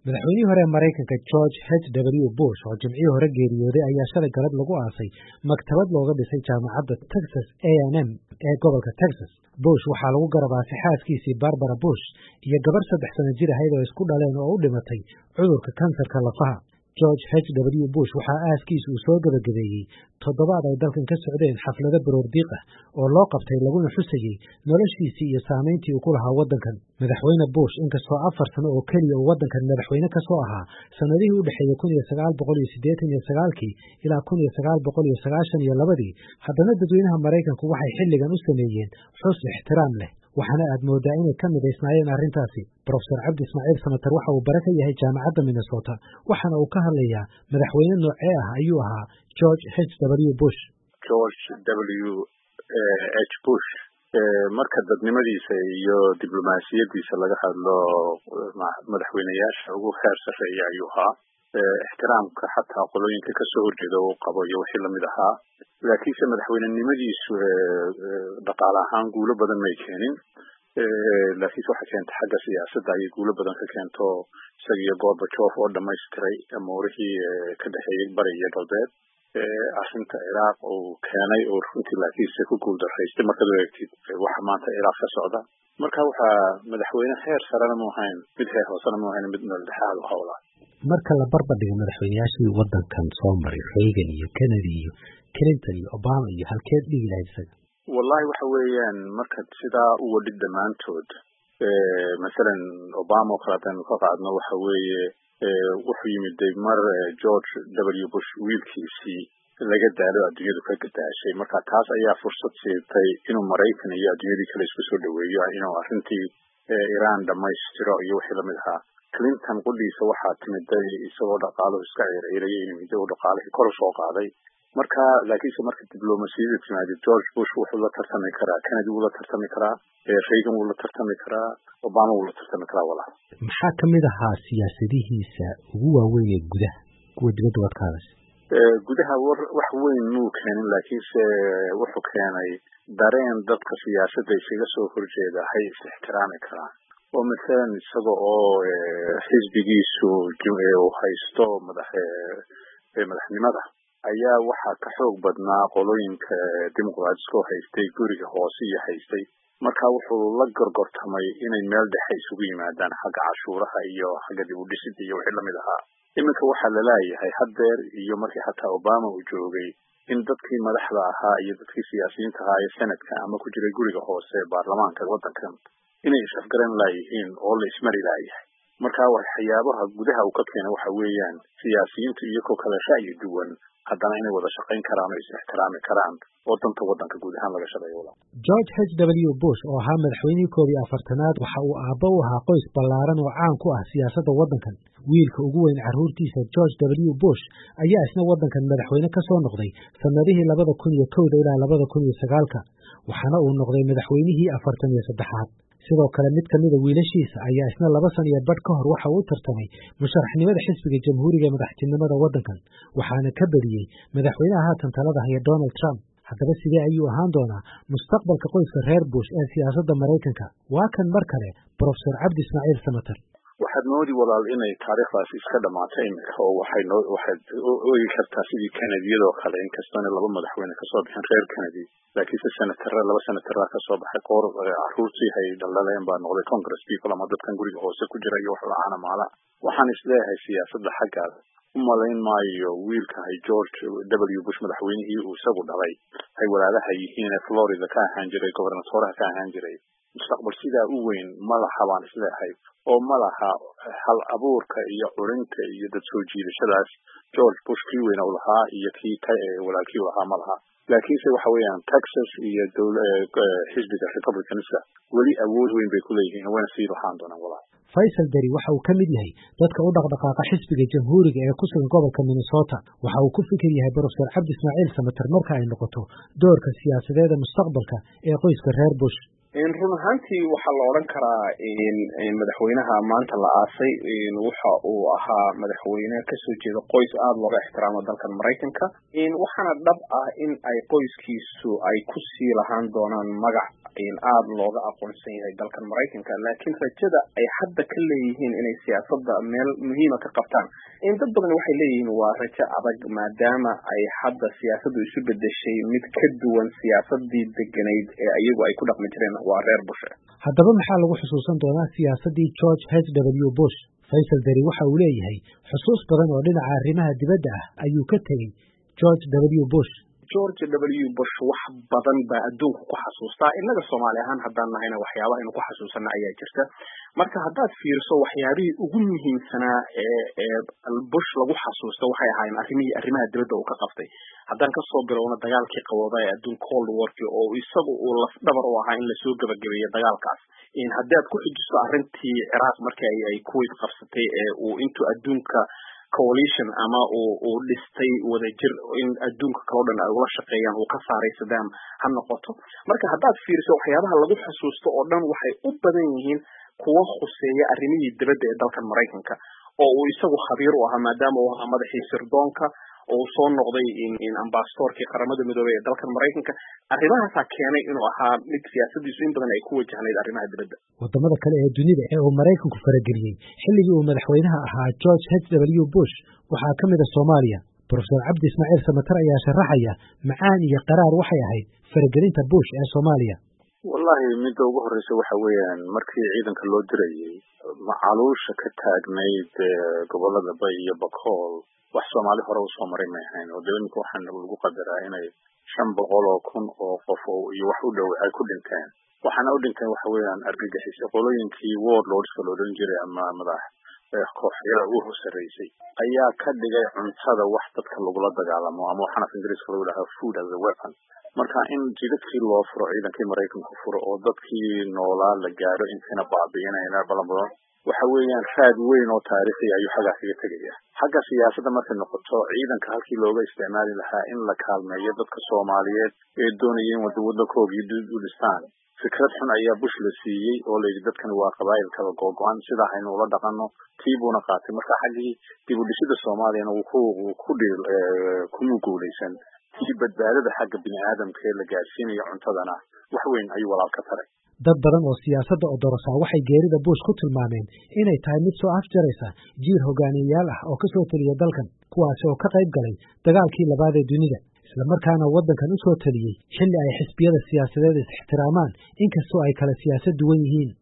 madaxweynihii hore ee Mareykanka George H.W. Bush oo jimcihii hore geeriyooday ayaa shalay galab lagu aasay maktabad looga dhisay jaamacadda Texas A&M ee gobolka Texas. Bush waxaa lagu garabaasay xaaskiisii Barbara Bush iyo gabar 3 sano jir ahayd oo isku dhaleen oo u dhimatay cudurka kansarka lafaha. George H.W. Bush waxaa aaskiisa uu soo gabagabeeyey toddobaad ay dalkan ka socdeen xaflado baroordiiq ah oo loo qabtay laguna xusayey noloshiisii iyo saamayntii uu ku lahaa waddankan. Madaxweyne Bush inkastoo 4 sano oo keliya uu waddankan madaxweyne ka soo ahaa sanadihii u dhexeeyey 1989 ilaa 1992, haddana dadweynaha Maraykanku waxay xilligan u sameeyeen xus ixtiraam leh, waxaana aad moodaa inay ka midaysnaayeen arrintaasi. Professor Cabdi Ismaaciil Samatar waxa uu bare ka yahay jaamacadda Minnesota, waxaana uu ka hadlayaa madaxweyne noocee ah ayuu ahaa George H.W. Bush. George W. H. Bush marka dadnimadiisa iyo diblomaasiyadiisa laga hadlo madaxweynayaasha ugu heer sarreeya ayuu ahaa. ixtiraamka xataa qolooyinka ka soo horjeeda uu qabo iyo wixii lamid ahaa. laakiinse madaxweynenimadiisu dhaqaale ahaan guulo badan may keenin. laakiinse waxay keentay xagga siyaasadda ayay guulo badan ka keento isaga iyo Gorbachev oo dhamaystiray amuurihii ka dhexeeyay bari iyo galbeed. arrinta Ciraaq uu keenay oo runtii laakiinse ku guuldarraystay markaad eegtid waxa maanta Ciraaq ka socda. marka waxaa madaxweyne heer sarena mu ahayn, mid heer hoosena mu ahayn, mid meel dhexaad u howlaa. marka la barbardhigo madaxweynayaashii waddankan soo maray, Reagan iyo Kennedy iyo Clinton iyo Obama iyo halkeed dhigi lahayd isaga? wallahi waxa weeyaan marka sidaa u wadid dhammaantood masalan Obama oo kale haddaynu ka qaadno waxa weeye wuxuu yimid mar George W. Bush wiilkiisii laga daalo adduunyadu ka gadaashay. marka taas ayaa fursad siitay inuu Maraykan iyo adduunyadii kale isku soo dhaweeyo, inuu arrintii Iran dhamaystiro iyo wixii lamid ahaa. Clinton qudhiisa waxaa timiday isagoo dhaqaaluhu iska ciirciirayay inuu oo dhaqaalihii kor u soo qaaday. marka laakiinse marka diblomaasiyadda timaado George Bush wuxuu la tartami karaa, Kennedy wuu la tartami karaa, Reagan wuu la tartami karaa, Obama wuu la tartami karaa. walaal maxaa ka mid ahaa siyaasadihiisa ugu waaweyn ee gudaha, kuwa dibadda waad ka hadashay? gudaha wax weyn muu keenin, laakiinse wuxuu keenay dareen dadka siyaasadda isaga soo horjeeda hay is ixtiraami karaan. oo masalan isaga oo xisbigiisu uu haysto madaxnimada ayaa waxaa ka xoog badnaa qolooyinka dimuqraadiska oo haystay guriga hoose iyo haystay. marka wuxuu la gorgortamay inay meel dhexe isugu yimaadaan xagga cashuuraha iyo xagga dib u dhisidda iyo wixii lamid ahaa. iminka waxaa la leeyahay haddeer iyo markii xataa Obama uu joogay in dadkii madaxda ahaa iyo dadkii siyaasiyiinta ahaa ee sanadka ama ku jiray guriga hoose baarlamaanka waddankan inay isafgaran laayihiin oo la ismari laayahay. marka waxyaabaha gudaha uu ka keenay waxa weeyaan siyaasiyiintu iyagoo kala ra'yi duwan haddana inay wada shaqayn karaan oo is ixtiraami karaan oo danta waddanka guud ahaan laga shaqeeyo. George H.W. Bush oo ahaa madaxweynihii 11aad waxa uu aabbo u ahaa qoys ballaaran oo caan ku ah siyaasadda waddankan. wiilka ugu weyn carruurtiisa George W. Bush ayaa isna waddankan madaxweyne ka soo noqday sanadihii 2001 ilaa 2009, waxaana uu noqday madaxweynihii 43aad. sidoo kale mid ka mid ah wiilashiisa ayaa isna 2 sano iyo badh ka hor waxa uu tartamay musharaxnimada xisbiga jamhuuriga ee madaxtinimada waddankan, waxaana ka badiyey madaxweynaha haatan talada haya Donald Trump. haddaba sidee ayuu ahaan doonaa mustaqbalka qoyska reer Bush ee siyaasadda Maraykanka? waa kan mar kale Professor Cabdi Ismaaciil Samatar. waxaad moodi walaal inay taariikhdaasi iska dhamaatay iminka oo waxaad oogi kartaa sidii Kennedy-yadoo kale, inkastoo 2 madaxweyne kasoo bixin reer Kennedy, laakiinse 2 senatara kasoo baxay qoor carruurtii hay dhaldhaleen baa noqday Congress people ama dadkan guriga hoose ku jira iyo wax la-aana maala. waxaan isleeyahay siyaasadda xaggaas u malayn maayo wiilka hay George W. Bush madaxweynihii uu isagu dhalay hay walaalaha yihiin ee Florida ka ahaan jiray, gobernatoraha ka ahaan jiray. mustaqbal sidaa u weyn ma laha baan isleeyahay, oo ma laha hal abuurka iyo curinta iyo dad soo jiidashadaas George Bush kii weyna u lahaa iyo kii walaalkii u lahaa ma laha. laakiinse waxa weeyaan Texas iyo xisbiga Republicanska weli awood weyn bay ku leeyihiin, wayna sii lahaan doonaan walaal. Faisal Dari waxa uu ka mid yahay dadka u dhaqdhaqaaqa xisbiga jamhuuriga ee ku sugan gobolka Minnesota. waxa uu ku fikir yahay Professor Cabdi Ismaaciil Samatar marka ay noqoto doorka siyaasadeed ee mustaqbalka ee qoyska reer Bush. run ahaantii waxaa la odhan karaa madaxweynaha maanta la aasay waxa uu ahaa madaxweyne kasoo jeeda qoys aada looga ixtiraamo dalkan Maraykanka waxaana dhab ah in ay qoyskiisu ay ku sii lahaan doonaan magac aada looga aqoonsan yahay dalkan Maraykanka laakiin rajada ay hadda ka leeyihiin inay siyaasadda meel muhiima ka qabtaan dad badan waxay leeyihiin waa rajo adag maadaama ay hadda siyaasaddu isu bedeshay mid ka duwan siyaasadii deganayd ee iyagu ay ku dhaqmi jireen waa reer Bush. Haddaba maxaa lagu xusuusan doonaa siyaasadii George H.W. Bush? Faysal Dari waxa uu leeyahay xusuus badan oo dhinaca arrimaha dibadda ah ayuu ka tegey George W. Bush. George W. Bush wax badan baa adduunka ku xasuustaa innaga Soomaali ahaan haddaan nahayna waxyaabaha aynu ku xasuusana ayaa jirta marka haddaad fiiriso waxyaabihii ugu muhiimsanaa ee Bush lagu xasuusto waxay ahaayeen arrimaha dibadda uu ka qabtay haddaan ka soo bilowno dagaalkii qabooday ee adduunka Cold War oo isagu uu laf dhabar u ahaa in la soo gabagabeeyo dagaalkaas haddaad ku xijiso arrintii Iraq markii ay Kuwait qabsatay ee uu intuu adduunka coalition ama uu dhistay wadajir in adduunka kala dhan ay ula shaqeeyaan uu ka saaray Saddam ha noqoto marka haddaad fiiriso waxyaabaha lagu xasuusto oo dhan waxay u badan yihiin kuwa khuseeya arrimihii dibadda ee dalkan Maraykanka oo uu isagu khabiir u ahaa maadaama uu ahaa madaxii sirdoonka oo soo noqday ambassadorkii qaramada midoobay ee dalkan Maraykanka arrimahaas keenay inuu ahaa mid siyaasadiisu in badan ay ku wajahnayd arrimaha dibadda wadamada kale ee dunida ee uu Maraykanku farageliyay xilligii uu madaxweynaha ahaa George H.W. Bush waxaa ka mid ah Soomaaliya Professor Cabdi Ismaaciil Samatar ayaa sharaxaya macaan iyo qaraar waxay ahayd faragelinta Bush ee Soomaaliya wallahi midda ugu horeysa waxa weeyaan markii ciidanka loo dirayay macaluusha ka taagnayd gobolada Bay iyo Bakool wax Soomaali hore u soo maray ma ahayn oo dawladda waxaan lagu qadaraa inay 500,000 oo qof iyo wax u dhow ay ku dhinteen waxaana u dhinteen waxa weeyaan argagixis qolooyinkii warlords loo dhan jiray ama madax kooxyada ugu horeysay ayaa ka dhigay cuntada wax dadka lagula dagaalamo ama waxaan af Ingiriiska lagu dhahaa food as a weapon marka in jidadkii loo furo ciidankii Maraykanku furo oo dadkii noolaa la gaaro intina baabi'inayna badan waxa weeyaan raad weyn oo taariikhi ayuu xagga kaga tagaya xagga siyaasadda markay noqoto ciidanka halkii looga isticmaali lahaa in la kaalmeeyo dadka Soomaaliyeed ee doonayeen waddankoodii dib u dhistaan fikrad xun ayaa Bush la siiyay oo leeyahay dadkan waa qabaayil kala go'an sida aynu ula dhaqanno tiibuna qaatay marka xagii dib u dhisida Soomaaliyana uu ku guuleysan tii badbaadada xagga bini'aadamka ee la gaarsiinayo cuntadana wax weyn ayuu walaal ka taray dad badan oo siyaasadda odorosa waxay geerida Bush ku tilmaameen inay tahay mid soo afjaraysa jiil hogaamiyayaal ah oo ka soo taliya dalkan kuwaas oo ka qayb galay dagaalkii labaad ee dunida isla markaana waddankan u soo taliyay xilli ay xisbiyada siyaasadeed is ixtiraamaan inkastoo ay kala siyaasad duwan yihiin